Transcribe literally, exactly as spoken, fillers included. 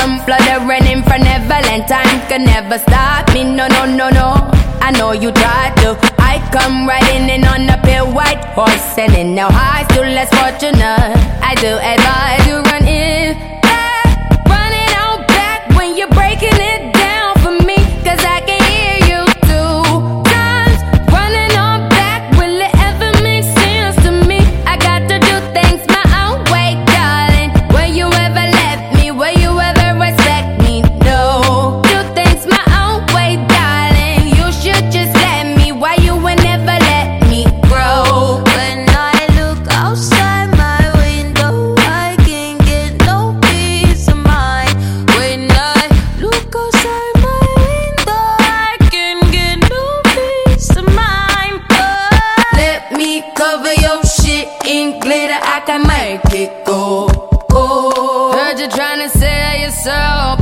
come fluttering from Neverland. Time can never stop me, no, no, no, no. I know you tried to. I come riding in on a pale white horse, selling now high, still less fortunate. I do advise you run in back, running out back when you're breaking it down for me, cause I can hear you two times. Running on back, will it ever make sense to me? I got to do things my own way, darling. Will you ever let me? Will you ever respect me? No. Do things my own way, darling. You should just let me. Why you would never let me grow? When I look outside my window, I can't get no peace of mind. When I look outside my window, I can't get no peace of mind. But Let me cover your shit in glitter, I can make it go, go. Heard you tryna sell your soul,